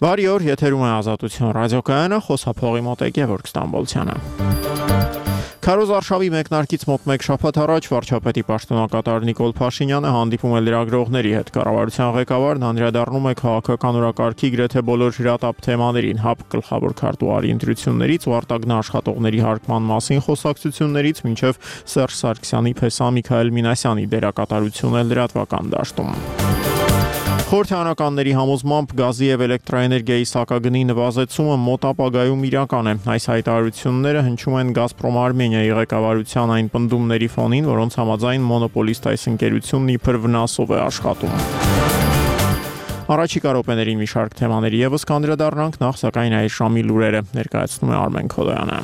Բարի օր, եթերում է Ազատություն ռադիոկայանը, խոսափողի մոտ է Գևորգ Ստամբոլցյանը։ Քարոզ Արշավի մեկնարկից մոտ մեկ շաբաթ առաջ վարչապետի պաշտոնակատար Նիկոլ Փաշինյանը հանդիպում է լրագրողների հետ։ Կառավարության ղեկավարն անդրադառնում է քաղաքական օրակարգի գրեթե բոլոր հրատապ թեմաներին՝ ՀԱՊ գլխավոր քարտուղարի ընտրություններից ու արտագնա աշխատողների հարկման մասին խոսակցություններից մինչև Սերժ Սարգսյանի փեսա Միքայել Մինասյանի դերակատարությունը լրատվական դաշտում։ Խորհրդարանականների համոզմամբ գազի եւ էլեկտրաէներգիայի սակագնի նվազեցումը մոտ ապագայում իրական է։ Այս հայտարարությունները հնչում են Գազպրոմ Արմենիայի ղեկավարության այն պնդումների ֆոնին, որոնց համաձայն մոնոպոլիստ այս ընկերությունն իբր վնասով է աշխատում։ Առաջիկա րոպեներին մի շարք թեմաների եւս կանդրադառնանք, նախ սակայն այս ժամի լուրերը ներկայացնում է Արմեն Քոլոյանը։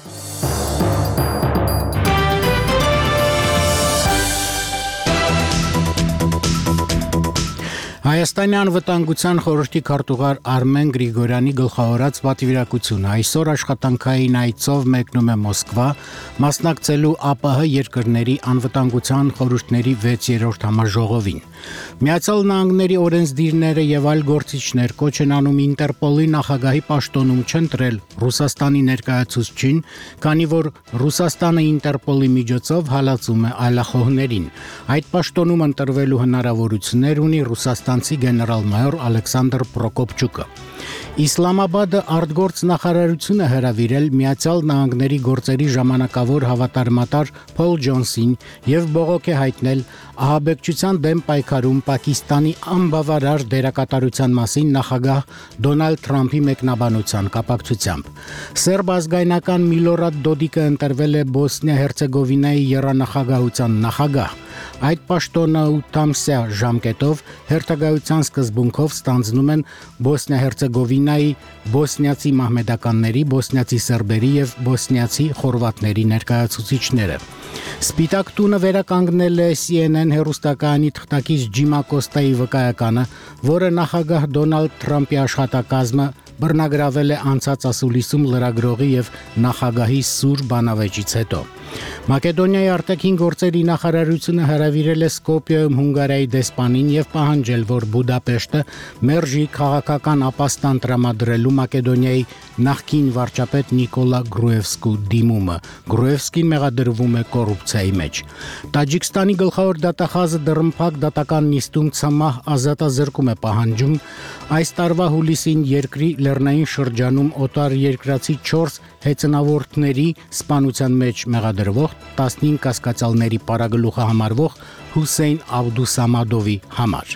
Հայաստանի անվտանգության խորհրդի քարտուղար Արմեն Գրիգորյանի գլխավորած պատվիրակությունը այսօր աշխատանքային այցով մեկնում է Մոսկվա, մասնակցելու ԱՊՀ երկրների անվտանգության խորհուրդների 6-րդ համաժողովին։ Միացյալ Նահանգների օրենսդիրները եւ այլ գործիչներ կոչ են անում Ինտերպոլի նախագահի պաշտոնում չընտրել Ռուսաստանի ներկայացուցչին, քանի որ Ռուսաստանը Ինտերպոլի միջոցով հալածում է այլախոհներին։ Այդ պաշտոնում ընտրվելու հնարավորություններ ունի Ռուսաստանցի գեներալ-մայոր Ալեքսանդր Պրոկոպչուկը։ Իսլամաբադը արտգործ նախարարությունը հրավիրել Միացյալ Նահանգների գործերի ժամանակավոր հավատարմատար Փոլ Ջոնսին եւ բողոք է հայտնել ահաբեկչության դեմ պայքարում Պակիստանի անբավարար դերակատարության մասին նախագահ Դոնալդ Թրամփի մեկնաբանության կապակցությամբ։ Սերբ ազգայնական Միլորադ Դոդիկը ընտրվել է Բոսնիա-Հերցեգովինայի եռանախագահության նախագահ։ Այդ պաշտոնը 8-ամսյա ժամկետով հերթագայության սկզբունքով ստանձնում են Բոսնիա-Հերցեգովինայի բոսնիացի մահմեդականների, բոսնիացի սերբերի եւ բոսնիացի խորվաթների ներկայացուցիչները։ Սպիտակ տունը վերականգնել է CNN հեռուստակայանի թղթակից Ջիմ Ակոստայի վկայականը, որը նախագահ Դոնալդ Թրամփի աշխատակազմը բռնագրավել է անցած ասուլիսում լրագրողի եւ նախագահի սուր բանավեճից հետո։ Մակեդոնիայի արտաքին գործերի նախարարությունը հրավիրել է Սկոպիայում Հունգարիայի դեսպանին եւ պահանջել, որ Բուդապեշտը մերժի քաղաքական ապաստան տրամադրելու Մակեդոնիայի նախկին վարչապետ Նիկոլա Գրուևսկու դիմումը։ Գրուևսկին մեղադրվում է կոռուպցիայի մեջ։ Տաջիկստանի գլխավոր դատախազը դռնփակ դատական նիստում ցմահ ազատազրկում է պահանջում։ Այս տարվա հուլիսին երկրի լեռնային շրջանում օտար երկրացի 4 հեծնավորների սպանության մեջ մեղադրվող 15 կասկածյալների պարագլուխը համարվող Հուսեյն Աբդուսամադովի համար։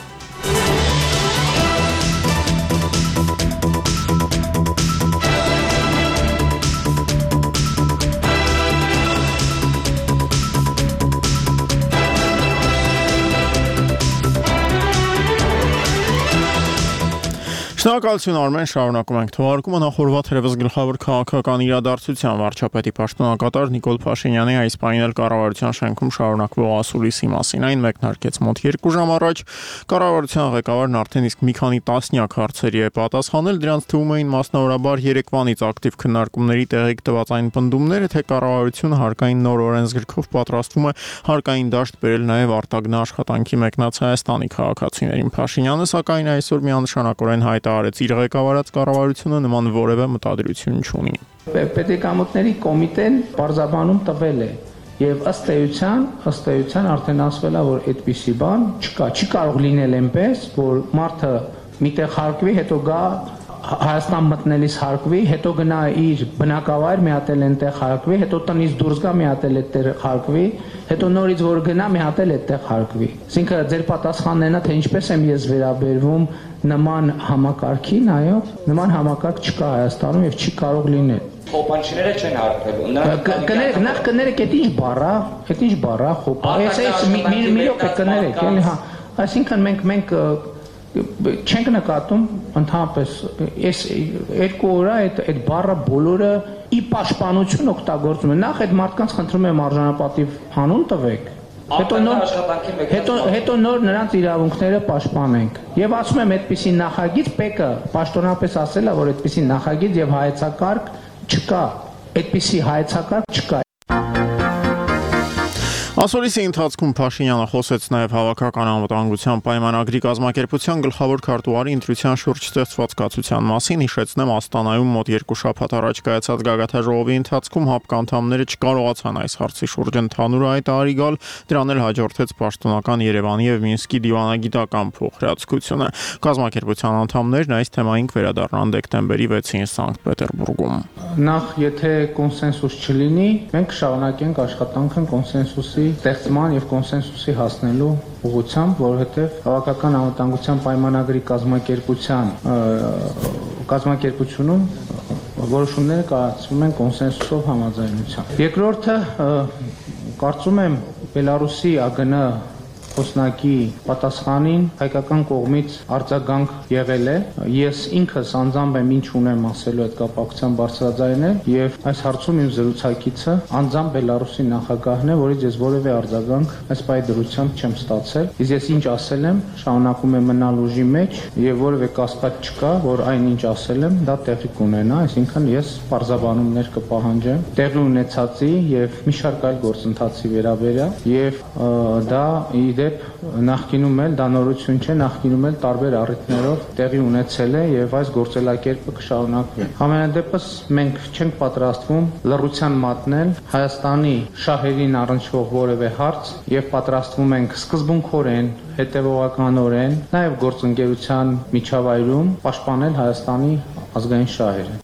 Շնորհակալություն Արմեն, շարունակում ենք թողարկումը նախորդ երևս գլխավոր քաղաքական իրադարձության վարչապետի պաշտոնակատար Նիկոլ Փաշինյանի այս պահին կառավարության շենքում շարունակվող ասուլիսի մասին այն մեկնարկեց մոտ 2 ժամ առաջ։ Կառավարության ղեկավարն արդեն իսկ մի քանի տասնյակ հարցերի է պատասխանել, դրանց թվում էին մասնավորաբար երեկվանից ակտիվ քննարկումների տեղիք տված այն պնդումները, թե կառավարությունը հարկային նոր օրենսգրքով պատրաստվում է հարկային դաշտ բերել նաև արտագնա աշխատանքի մեկնած Հայաստանի քաղաքացիներին։ Փաշինյանը սակայն այսօր միանշանակորեն հայտարարեց իր ղեկավարած կառավարությունը նման որևէ մտադրություն չունի։ Պետեկամուտների կոմիտեն բարձաբանում տվել է եւ ըստ էության արդեն ասվել է, որ այդպիսի բան չկա, չի կարող լինել այնպես, որ մարդը միտեղ հարկվի, հետո գա Հայաստան մտնելիս հարկվի, հետո գնա իր բնակավայր, մի հատ էլ այնտեղ հարկվի, հետո տնից դուրս գա, մի հատ էլ այդտեղ հարկվի, հետո նորից որ գնա, մի հատ էլ այդտեղ հարկվի։ Այսինքն ձեր պատասխանն է, թե ինչպես եմ ես վերաբերվում նման համակարգին, այո, նման համակարգ չկա Հայաստանում եւ չի կարող լինել։ Խոպանչիները չեն հարկվելու։ Նախ կներեք, այդ ինչ բառա, խոպա։ Այս մի րոպե կներեք, էլի, հա։ Այսինքն մենք չենք նկատում ընդհանրապես այս 2 օր այդ բառը բոլորը ի պաշտպանություն օգտագործում են։ Նախ այդ մարդկանց խնդրում եմ արժանապատիվ հանուն տվեք, հետո նոր նրանց իրավունքները պաշտպանենք։ Եվ ասում եմ, այդպիսի նախագիծ ՊԵԿ-ը պաշտոնապես ասել է, որ այդպիսի նախագիծ եւ հայեցակարգ չկա, այդպիսի հայեցակարգ չկա։ Ասուլիսի ընթացքում Փաշինյանը խոսեց նաև հավաքական անվտանգության պայմանագրի կազմակերպության գլխավոր քարտուղարի ընտրության շուրջ ստեղծված կացության մասին, հիշեցնեմ Աստանայում մոտ 2 շաբաթ առաջ կայացած գագաթաժողովի ընթացքում ՀԱՊԿ անդամները չկարողացան այս հարցի շուրջ ընդհանուր հայտարարի գալ, դրան էլ հաջորդեց պաշտոնական Երևանի եւ Մինսկի դիվանագիտական փոխհրաձգությունը։ Կազմակերպության անդամներն այս թեմային կվերադառնան դեկտեմբերի 6-ին Սանկտ Պետերբուրգում։ Նախ եթե կոնսենսուս չլինի, մենք կշարունակենք աշխատանքը կոնսենսուսի ստեղծման եւ կոնսենսուսի հասնելու ուղղությամբ, որովհետեւ հավաքական անվտանգության պայմանագրի կազմակերպությունում որոշումները կայացվում են կոնսենսուսով համաձայնությամբ։ Երկրորդը, կարծում եմ Բելարուսի ԱԳՆ խոսնակի պատասխանին հայկական կողմից արձագանք եղել է։ Ես ինքս անձամբ եմ ինչ ունեմ ասելու այդ կապակցությամբ բարձրաձայնել եւ այս հարցում իմ զրուցակիցը անձամբ Բելարուսի նախագահն է, որից ես որևէ արձագանք այս պայդրությամբ չեմ ստացել։ Իսկ ես ինչ ասել եմ, շարունակում եմ մնալ ուժի մեջ եւ որևէ կասկած չկա, որ այն ինչ ասել եմ, դա տեղի կունենա, այսինքն ես պարզաբանումներ կպահանջեմ տեղի ունեցածի եւ մի շարք այլ գործընթացի վերաբերյալ եւ դա նախկինում էլ դա նորություն չէ, նախկինում էլ տարբեր առիթներով տեղի ունեցել է եւ այս գործելակերպը կշարունակվի։ Համենայնդեպս մենք չենք պատրաստվում լռության մատնել Հայաստանի շահերին առնչվող որևէ հարց եւ պատրաստվում ենք սկզբունքորեն, հետեւողականորեն, նաեւ գործընկերության միջավայրում պաշտպանել Հայաստանի ազգային շահերը։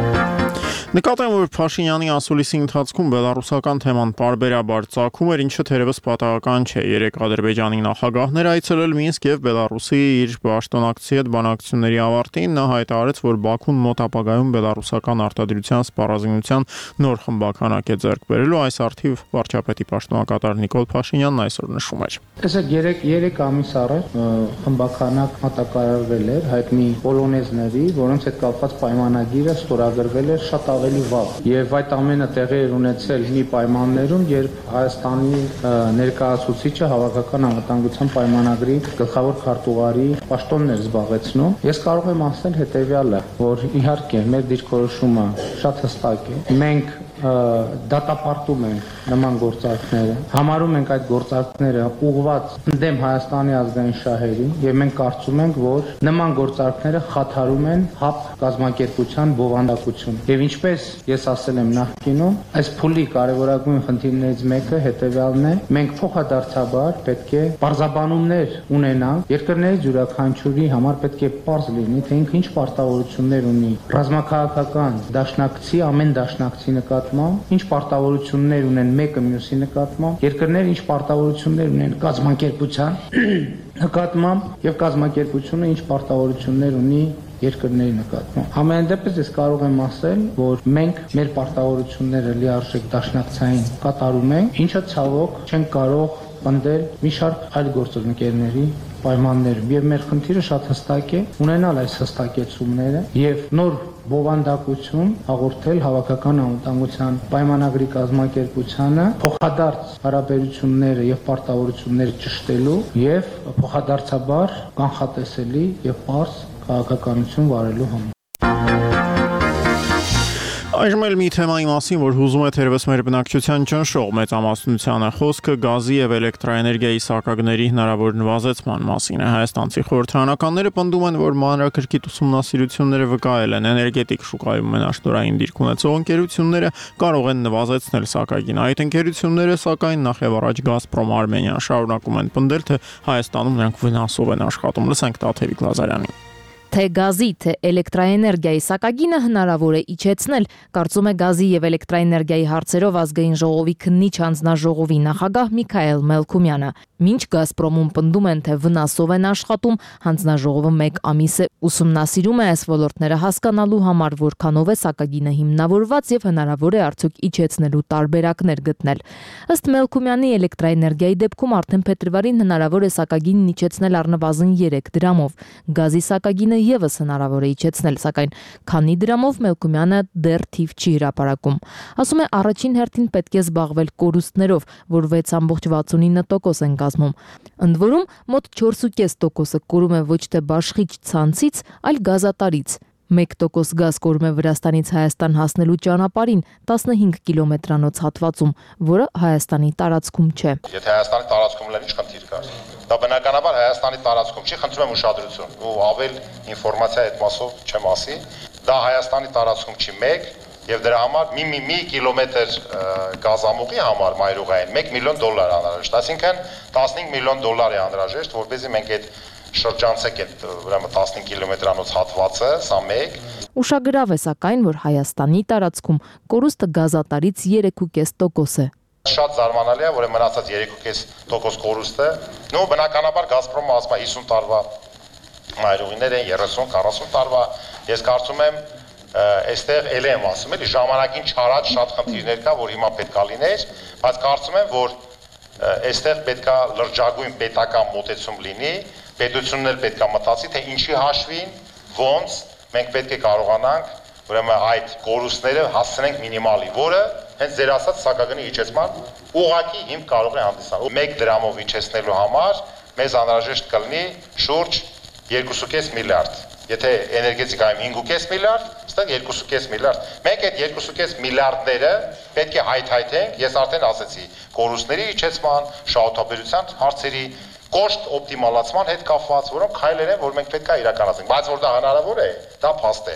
Նկատեմ, որ Փաշինյանի ասուլիսի ընթացքում բելարուսական թեման պարբերաբար ծագում էր, ինչը թերևս պատահական չէ։ Երեք Ադրբեջանի նախագահներ այցելել Մինսկ եւ Բելարուսի իր պաշտոնակցի հետ բանակցությունների ավարտին նա հայտարարեց, որ Բաքուն մոտ ապագայում բելարուսական արտադրության սպառազինության նոր խմբաքանակ է ձեռք բերելու, այս արդիվ վարչապետի պաշտոնակատար Նիկոլ Փաշինյանն այսօր նշում էր։ Տեսեք, 3 ամիս առաջ խմբաքանակ մատակարարվել էր հայտնի պոլոնեզների, որոնց հետ կապված պայմանագիրը ստորագրվել էր շատ ավելի վաղ եւ այդ ամենը տեղի էր ունեցել մի պայմաններում, երբ Հայաստանի ներկայացուցիչը հավաքական անվտանգության պայմանագրի գլխավոր քարտուղարի պաշտոնն էր զբաղեցնում։ Ես կարող եմ ասել հետեւյալը, որ իհարկե մեր դիրքորոշումը շատ հստակ է։ Մենք դատապարտում ենք նման գործարքները, համարում ենք այդ գործարքները ուղղված դեմ Հայաստանի ազգային շահերին եւ մենք կարծում ենք, որ նման գործարքները խաթարում են ՀԱՊ կազմակերպության բովանդակություն։ Եվ ինչպես ես ասել եմ նախկինում, այս փուլի կարևորագույն խնդիրներից մեկը հետեւյալն է. մենք փոխադարձաբար պետք է պարզաբանումներ ունենանք, երկրների յուրաքանչյուրի համար պետք է պարզ լինի, թե ինքը ինչ պարտավորություններ ունի ռազմաքաղաքական դաշնակցի, ամեն դաշնակցի նկատմամբ, ինչ պարտավորություններ ունեն մեկը մյուսի նկատմամբ, երկրները ինչ պարտավորություններ ունեն կազմակերպության նկատմամբ եւ կազմակերպությունը ինչ պարտավորություններ ունի երկրների նկատմամբ։ Համենայնդեպս ես կարող եմ ասել, որ մենք մեր պարտավորությունները լիարժեք դաշնակցային կատարում ենք, ինչը ցավոք չենք կարող պնդել մի շարք այլ գործընկերների պայմաններում եւ մեր խնդիրը շատ հստակ է ունենալ այս հստակեցումները եւ նոր բովանդակություն հաղորդել հավաքական անվտանգության պայմանագրի կազմակերպությանը փոխադարձ հարաբերությունները եւ պարտավորությունները ճշտելու եւ փոխադարձաբար կանխատեսելի եւ պարզ քաղաքականություն վարելու համար։ Այժմ էլ մի թեմայի մասին, որ հուզում է թերևս մեր բնակչության ճնշող մեծամասնությանը, խոսքը գազի եւ էլեկտրաէներգիայի սակագների հնարավոր նվազեցման մասին է։ Հայաստանցի խորհրդարանականները պնդում են, որ մանրակրկիտ ուսումնասիրությունները վկայել են էներգետիկ շուկայում մենաշնորհային դիրք ունեցող ընկերությունները կարող են նվազեցնել սակագինը։ Այդ ընկերությունները սակայն նախ եւ առաջ Գազպրոմ Արմենիան շարունակում են պնդել, թե Հայաստանում նրանք վնասով են աշխատում։ Լսենք Տաթևիկ Լազարյանին։ Թե գազի, թե էլեկտրաէներգիայի սակագինը հնարավոր է իջեցնել, կարծում է գազի եւ էլեկտրաէներգիայի հարցերով ազգային ժողովի քննիչ հանձնաժողովի նախագահ Միքայել Մելքումյանը։ Մինչ Գազպրոմում պնդում են, թե վնասով են աշխատում, հանձնաժողովը 1 ամիս է ուսումնասիրում է այս ոլորտները հասկանալու համար, որքանով է սակագինը հիմնավորված եւ հնարավոր է արդյոք իջեցնելու տարբերակներ գտնել։ Ըստ Մելքումյանի էլեկտրաէներգիայի դեպքում արդեն փետրվարին հնարավոր է սակագինն իջեցնել առնվազն 3 դրամով։ Գազի սակագինը եւս հնարավոր է իջեցնել, սակայն քանի դրամով Մելքումյանը դեռ թիվ չի հրապարակում։ Ասում է առաջին հերթին պետք է զբաղվել կորուստներով, որ 6.69% են կազմում։ Ընդ որում մոտ 4.5%-ը կորում է ոչ թե բաշխիչ ցանցից, այլ գազատարից։ 1% գազ կորում է Վրաստանից Հայաստան հասնելու ճանապարհին 15 կիլոմետրանոց հատվածում, որը Հայաստանի տարածքում չէ։ Եթե Հայաստանի տարածքում լեն, ինչ խնդիր կա։ Դա բնականաբար Հայաստանի տարածքում չի, խնդրում եմ ուշադրություն։ Ու ավել ինֆորմացիա այդ մասով չեմ ասի։ Դա Հայաստանի տարածքում չի մեկ, եւ դրա համար մի կիլոմետր գազամուղի համար մայրուղային $1 միլիոն անհրաժեշտ, այսինքն $15 միլիոն է անհրաժեշտ, որպեսզի մենք այդ շրջանցենք այդ ուրեմն 15 կիլոմետրանոց հատվածը, սա մեկ։ Ուշագրավ է սակայն, որ Հայաստանի տարածքում կորուստը գազատարից 3.5% է։ Շատ զարմանալի է, որ մնացած 3.5% կորուստը, նո բնականաբար Գազպրոմը ասում է 50 տարվա մայրուղիներ են, 30-40 տարվա, ես կարծում եմ այստեղ էլ եմ ասում, էլի ժամանակին չարած շատ խնդիրներ կա, որ հիմա պետք է լիներ, բայց կարծում եմ, որ այստեղ պետք է լրջագույն պետական մոտեցում լինի, պետությունն էլ պետք է մտածի, թե ինչի հաշվին, ոնց մենք պետք է կարողանանք ուրեմն այդ կորուստները հասցնենք մինիմալի, որը հենց ձեր ասած սակագնի իջեցման ուղղակի հիմք կարող է հանդիսանալ։ 1 դրամով իջեցնելու համար մեզ անհրաժեշտ կլինի շուրջ 2.5 միլիարդ։ Եթե էներգետիկայում 5.5 միլիարդ, ստեղ 2.5 միլիարդ։ Մենք այդ 2.5 միլիարդները պետք է հայթայթենք, ես արդեն ասացի, կորուստների իջեցման, շահութաբերության հարցերի, կոշտ օպտիմալացման հետ կապված, որոնք քայլեր են, որ մենք պետք է իրականացնենք, բայց որ դա հնարավոր է, դա փաստ է։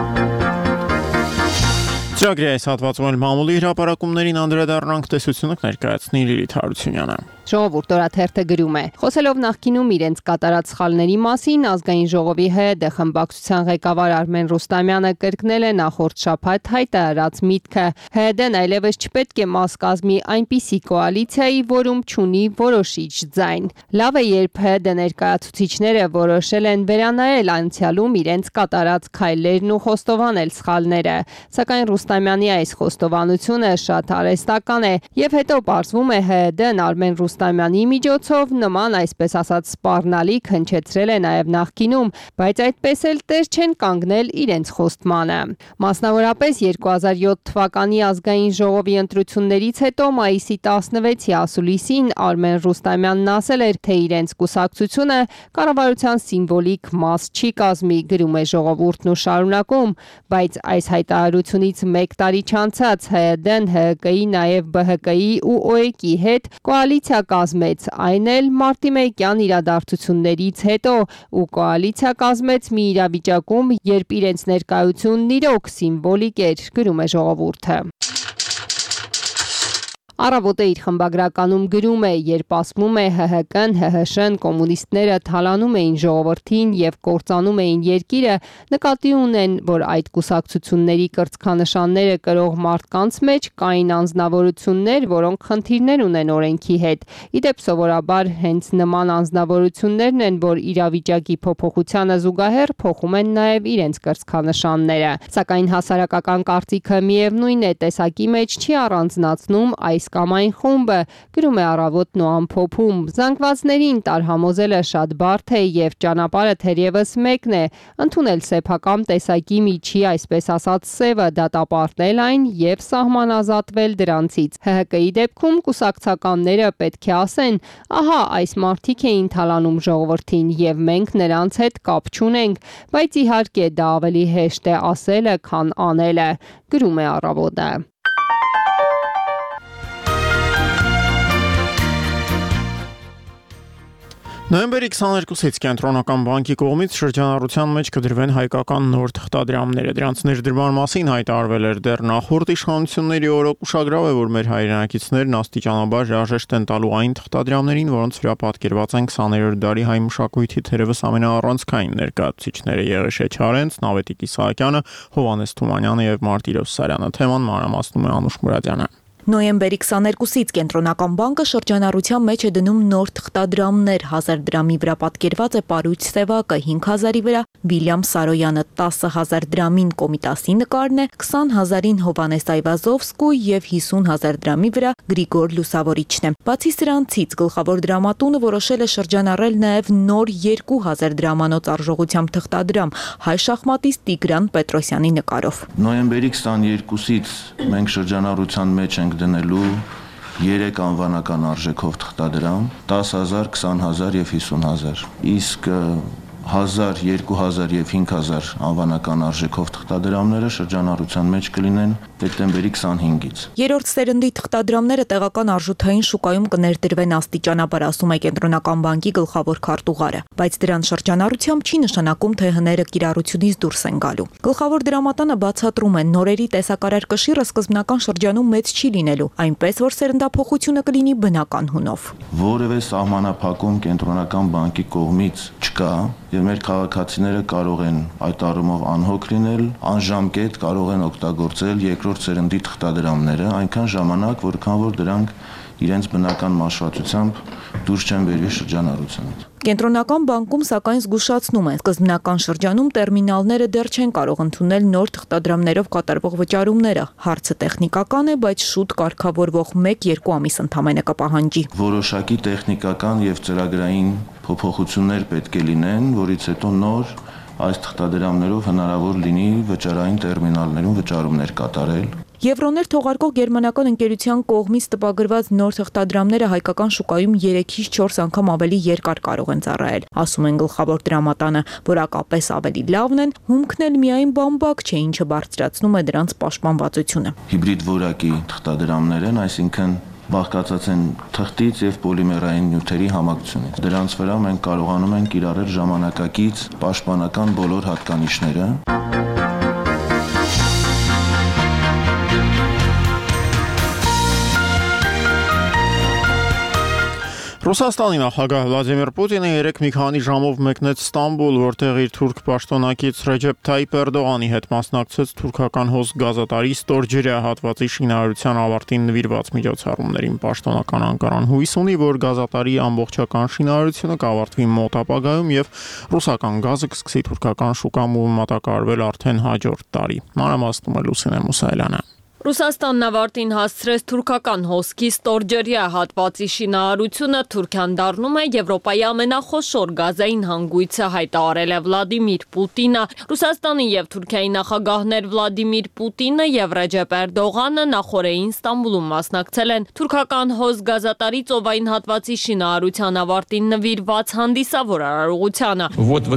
Ծրագրի այս հատվածում էլ մամուլի հրապարակումներին անդրադառնանք, տեսությունը ներկայացնի Լիլիթ Հարությունյանը։ Ժողովուրդ օրաթերթը գրում է. Խոսելով նախկինում իրենց կատարած սխալների մասին, ազգային ժողովի ՀԴ խմբակցության ղեկավար Արմեն Ռուստամյանը կրկնել է նախորդ շաբաթ հայտարարած միտքը. ՀԴ-ն այլևս չպետք է մաս կազմի այնպիսի կոալիցիայի, որում չունի որոշիչ ձայն։ Լավ է, երբ ՀԴ ներկայացուցիչները որոշել են վերանայել անցյալում իրենց կատարած քայլերն ու խոստովանել սխալները, սակայն Ռուստամյանի այս խոստովանությունը շատ արհեստական է, եւ հետո պարզվում է ՀԴ-ն Արմեն Ռուստամյանի միջոցով նման այսպես ասած սպառնալիք հնչեցրել է նաև նախկինում, բայց այդպես էլ տեր չեն կանգնել իրենց խոստմանը։ Մասնավորապես 2007 թվականի ազգային ժողովի ընտրություններից հետո մայիսի 16-ի ասուլիսին Արմեն Ռուստամյանն ասել էր, թե իրենց կուսակցությունը կառավարության սիմվոլիկ մաս չի կազմի, գրում է Ժողովուրդն ու շարունակում, բայց այս հայտարարությունից 1 տարի չանցած ՀԴ-ն ՀԿ-ի, նաև ԲՀԿ-ի ու ՕԵԿ-ի հետ կոալիցիա կազմեց, այն էլ մարտիմեկյան իրադարձություններից հետո ու կոալիցիա կազմեց մի իրավիճակում, երբ իրենց ներկայությունն իրոք սիմվոլիկ էր, գրում է Ժողովուրդը։ Առավոտը իր խմբագրականում գրում է, երբ ասվում է ՀՀԿ-ն, ՀՀՇ-ն, կոմունիստները թալանում էին ժողովրդին եւ կործանում էին երկիրը, նկատի ունեն, որ այդ կուսակցությունների կրծքանշանները կրող մարդկանց մեջ կային անձնավորություններ, որոնք խնդիրներ ունեն օրենքի հետ։ Իդեպ սովորաբար հենց նման անձնավորություններն են, որ իրավիճակի փոփոխությանը զուգահեռ փոխում են նաեւ իրենց կրծքանշանները։ Սակայն հասարակական կարծիքը միևնույն է, տեսակի մեջ չի առանձնացնում այս կամ այն խումբը, գրում է Առավոտն ու ամփոփում։ Զանգվածներին տարհամոզելը շատ բարդ է եւ ճանապարհը թերևս մեկն է, ընդունել սեփական տեսակի միջի այսպես ասած սևը, դատապարտել այն եւ սահմանազատվել դրանցից։ ՀՀԿ-ի դեպքում կուսակցականները պետք է ասեն, ահա այս մարդիկ էին թալանում ժողովրդին եւ մենք նրանց հետ կապ չունենք, բայց իհարկե դա ավելի հեշտ է ասելը, քան անելը, գրում է Առավոտը։ Նոյեմբերի 22-ից Կենտրոնական բանկի կողմից շրջանառության մեջ կդրվեն հայկական նոր թղթադրամները։ Դրանց ներդրման մասին հայտարարվել էր դեռ նախորդ իշխանությունների օրոք։ Ուշագրավ է, որ մեր հայրենակիցներն աստիճանաբար հրաժեշտ են տալու այն թղթադրամներին, որոնց վրա պատկերված են 20-րդ դարի հայ մշակույթի թերևս ամենաառանցքային ներկայացուցիչները Եղիշե Չարենց, Նավետիկ Իսահակյանը, Հովհաննես Թումանյանը եւ Մարտիրոս Սարյանը։ Թեման մանրամասնում է Անուշ Մուրադյանը։ Նոյեմբերի 22-ից Կենտրոնական բանկը շրջանառության մեջ է դնում նոր թղթադրամներ, 1000 դրամի վրա պատկերված է Պարույց Սևակը, 5000-ի վրա Վիլյամ Սարոյանը, 10000 դրամին Կոմիտասի նկարն է, 20000-ին Հովհաննես Այվազովսկու եւ 50000 դրամի վրա Գրիգոր Լուսավորիչն է։ Բացի սրանցից գլխավոր դրամատունը որոշել է շրջանառել նաեւ նոր 2000 դրամանոց արժողությամբ թղթադրամ հայ շախմատիստ Տիգրան Պետրոսյանի նկարով։ Նոյեմբերի 22-ից մենք շրջանառության մեջ ենք դնելու 3 անվանական արժեքով թղթադրամ, 10000, 20000 եւ 50000։ Իսկ 1000, 2000 եւ 5000 անվանական արժեքով թղթադրամները շրջանառության մեջ կլինեն դեկտեմբերի 25-ից։ Երրորդ սերնդի թղթադրամները տեղական արժութային շուկայում կներդրվեն աստիճանաբար, ասում է Կենտրոնական բանկի գլխավոր քարտուղարը, բայց դրան շրջանառությամբ չի նշանակում, թե հները կիրառությունից դուրս են գալու։ Գլխավոր դրամատանը բացատրում է, նորերի տեսակարար կշիռը սկզբնական շրջանում մեծ չի լինելու, այնպես որ սերնդափոխությունը կլինի բնական հունով։ Որևէ սահմանափակում Կենտրոնական բանկի կողմից չկա եւ մեր քաղաքացիները կարող են այդ առումով անհոգ լինել, անժամկետ կարող են օգտագործել երկրորդ սերնդի թղթադրամները այնքան ժամանակ, որքան որ դրանք իրենց բնական մաշվածությամբ դուրս չեն բերվի շրջանառությունից։ Կենտրոնական բանկում սակայն զգուշացնում են, սկզբնական շրջանում տերմինալները դեռ չեն կարող ընդունել նոր թղթադրամներով կատարվող վճարումները։ Հարցը տեխնիկական է, բայց շուտ կարգավորվող 1-2 ամիս ընդամենը կպահանջի։ Որոշակի տեխնիկական եւ ծրագրային փոփոխություններ պետք է լինեն, որից հետո նոր այս թղթադրամներով հնարավոր լինի վճարային տերմինալներում վճարումներ կատարել։ Եվրոներ թողարկող գերմանական ընկերության կողմից տպագրված նոր թղթադրամները հայկական շուկայում 3-ից 4 անգամ ավելի երկար կարող են ծառայել, ասում են գլխավոր դրամատանը, որակապես ավելի լավն են, հումքն էլ միայն բամբակ չէ, ինչը բարձրացնում է դրանց պաշտպանվածությունը։ Հիբրիդ որակի թղթադրամներ են, այսինքն բաղկացած են թղթից եւ պոլիմերային նյութերի համակցությունից։ Դրանց վրա մենք կարողանում ենք կիրառել ժամանակակից պաշտպանական բոլոր հատկանիշները։ Ռուսաստանի նախագահ Վլադիմիր Պուտինը երեկ մի քանի ժամով մեկնեց Ստամբուլ, որտեղ իր թուրք պաշտոնակից Ռեջեփ Թայիփ Էրդողանի հետ մասնակցեց թուրքական հոսք գազատարի ստորջրյա հատվածի շինարարության ավարտին նվիրված միջոցառումներին։ Պաշտոնական Անկարան հույս ունի, որ գազատարի ամբողջական շինարարությունը կավարտվի մոտ ապագայում եւ ռուսական գազը կսկսի թուրքական շուկայում մատակարարվել արդեն հաջորդ տարի։ Մանրամասնում է Լուսինե Մուսայելյանը։ Ռուսաստանն ավարտին հասցրեց թուրքական հոսքի ստորջրյա հատվածի շինարարությունը, Թուրքիան դառնում է Եվրոպայի ամենախոշոր գազային հանգույցը, հայտարարել է Վլադիմիր Պուտինը։ Ռուսաստանի եւ Թուրքիայի նախագահներ Վլադիմիր Պուտինը եւ Ռեջեփ Էրդողանը նախորդին Ստամբուլում մասնակցել են թուրքական հոսք գազատարի ծովային հատվածի շինարարության ավարտին նվիրված հանդիսավոր արարողությանը։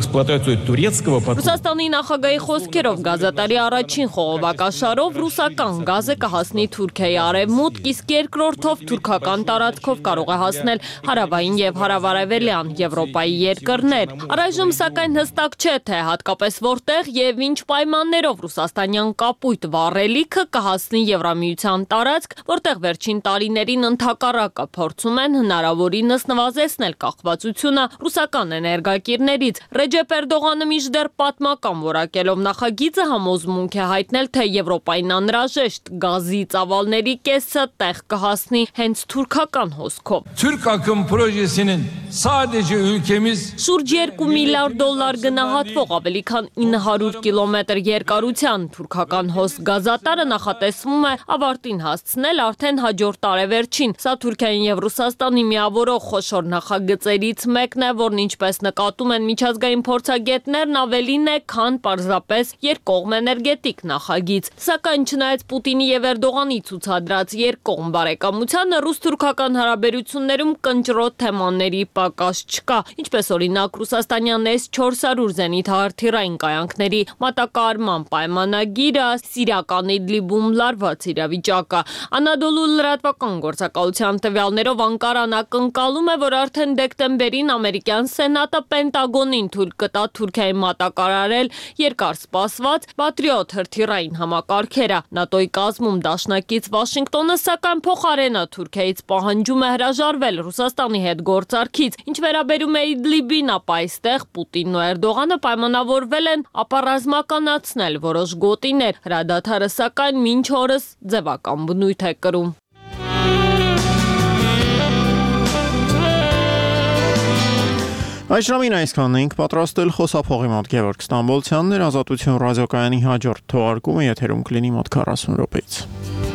Ռուսաստանի նախագահի խոսքերով գազատարի առաջին խողովակաշարով ռուսական գազը կհասնի Թուրքիայի արևմուտք, իսկ երկրորդով թուրքական տարածքով կարող է հասնել հարավային եւ հարավարևելյան Եվրոպայի երկրներ։ Առայժմ սակայն հստակ չէ, թե հատկապես որտեղ եւ ինչ պայմաններով ռուսաստանյան կապույտ վառելիքը կհասնի Եվրամիության տարածք, որտեղ վերջին տարիներին ընդհակառակը փորձում են հնարավորինս նվազեցնել կախվածությունը ռուսական էներգակիրներից։ Ռեջեփ Էրդողանը մինչդեռ պատմական որակելով նախագիծը համոզմունք է հայտնել, թե Եվրոպային անհրաժեշտ գազի ծավալների կեսը տեղ կհասնի հենց թուրքական հոսքով։ Türk akım projesinin sadece ülkemiz շուրջ 2 միլիարդ դոլար գնահատվող ավելի քան 900 կիլոմետր երկարության թուրքական հոսք գազատարը նախատեսվում է ավարտին հասցնել արդեն հաջորդ տարեվերջին։ Սա Թուրքիային եւ Ռուսաստանի միավորող խոշոր նախագծերից մեկն է, որն ինչպես նկատում են միջազգային փորձագետներն ավելին է, քան պարզապես երկկողմ էներգետիկ նախագիծ։ Սակայն չնայած Պուտինի եւ Էրդողանի ցուցադրած երկկողմ բարեկամությանը ռուս-թուրքական հարաբերություններում կնճռոտ թեմաների պակաս չկա, ինչպես օրինակ ռուսաստանյան S-400 զենիթահրթիռային կայանքների մատակարարման պայմանագիրը, Սիրիական Իդլիբում լարված իրավիճակը։ Անադոլու լրատվական գործակալության տվյալներով Անկարան ակնկալում է, որ արդեն դեկտեմբերին ամերիկյան սենատը Պենտագոնին թույլ կտա Թուրքիայի մատակարարել երկար սպասված Patriot հրթիռային համակարգերը։ ՆԱՏՕ-ի կազմում դաշնակից Վաշինգտոնը սակայն փոխարենը Թուրքիայից պահանջում է հրաժարվել Ռուսաստանի հետ գործարքից։ Ինչ վերաբերում է Իդլիբին, ապա այստեղ Պուտինն ու Էրդողանը պայմանավորվել են ապառազմականացնել որոշ գոտիներ։ Հրադադարը սակայն մինչ օրս ձևական բնույթ է կրում։ Այս ժամին այսքանն ենք պատրաստել խոսափողի մոտ Գևորգ Ստամբոլցյանն էր, Ազատություն ռադիոկայանի հաջորդ թողարկումը եթերում կլինի մոտ 40 րոպեից։